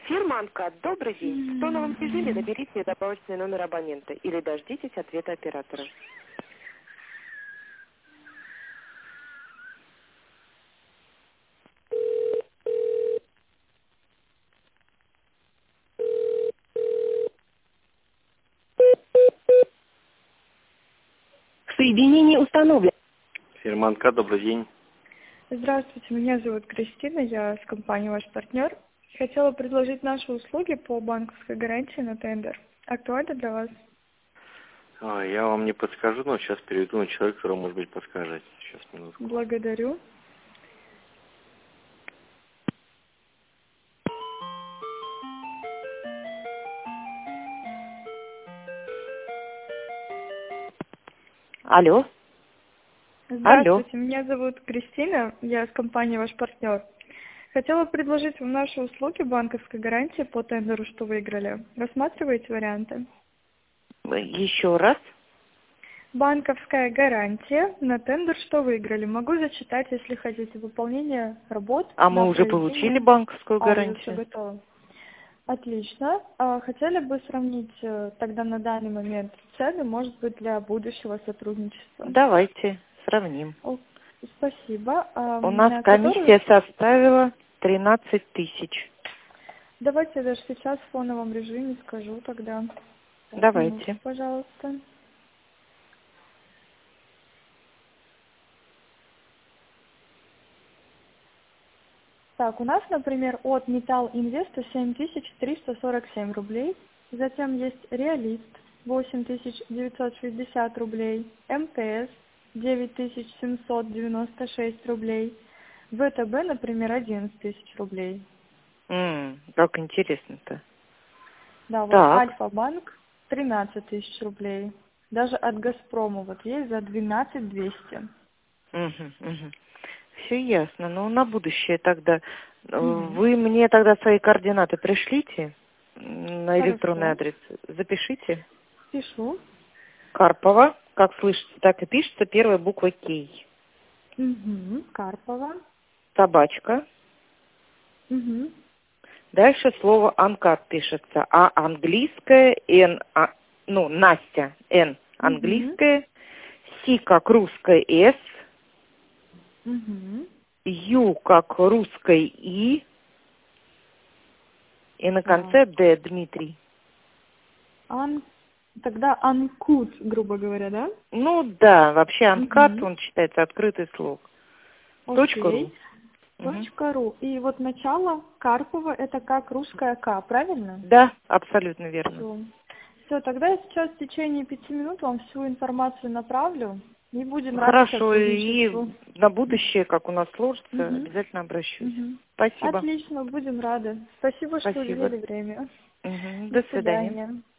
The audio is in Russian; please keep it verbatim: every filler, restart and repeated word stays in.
Фирма «Анкад». Добрый день. В тоновом режиме наберите добавочный номер абонента или дождитесь ответа оператора. Соединение установлено. Фирма «Анкад», добрый день. Здравствуйте, меня зовут Кристина, я с компанией «Ваш партнер». Хотела предложить наши услуги по банковской гарантии на тендер. Актуально для вас? А, я вам не подскажу, но сейчас переведу на человека, который, может быть, подскажет. Сейчас, минутку. Благодарю. Алло. Здравствуйте, Алло. меня зовут Кристина, я с компанией «Ваш партнер». Хотела предложить вам наши услуги банковской гарантии по тендеру, что выиграли. Рассматриваете варианты? Еще раз. Банковская гарантия на тендер, что выиграли. Могу зачитать, если хотите, выполнение работ. А мы на уже проведение. получили банковскую А, уже гарантию. все готово. Отлично. А, хотели бы сравнить э, тогда на данный момент цены, может быть, для будущего сотрудничества? Давайте сравним. О, спасибо. А, У нас на комиссия которую- составила тринадцать тысяч. Давайте я даже сейчас в фоновом режиме скажу тогда. Так, Давайте. минутку, пожалуйста. Так, у нас, например, от Металл Инвеста семь тысяч триста сорок семь рублей. Затем есть Реалист восемь тысяч девятьсот шестьдесят рублей. МТС девять тысяч семьсот девяносто шесть рублей. ВТБ, например, одиннадцать тысяч рублей. М, как интересно-то. Да, вот Так. Альфа-банк тринадцать тысяч рублей. Даже от Газпрома вот есть за двенадцать двести. Все ясно. Ну, на будущее тогда. э, Мгм. Вы мне тогда свои координаты пришлите на Хорошо. электронный адрес. Запишите. Пишу. Карпова, как слышите, так и пишется, первая буква К. Угу. Карпова. Собачка. Угу. Дальше слово «Анкад» пишется. А английское, Н, а, ну, Настя, Н английское, С как русское, С, Угу. Ю как русское, И, и на конце Д, Дмитрий. Ан... Тогда анкут, грубо говоря, да? Ну да, вообще «Анкад», Мгм. он считается открытый слог. Точка ру. Окей. Точка ру. И вот начало Карпова это как русская К, правильно? Да, абсолютно верно. Все. Все, тогда я сейчас в течение пяти минут вам всю информацию направлю и будем рады Хорошо, и сотрудничеству. на будущее, как у нас сложится, Мгм. обязательно обращусь. Мгм. Спасибо. Отлично, будем рады. Спасибо, что Спасибо. уделили время. Мгм. До До свидания. свидания.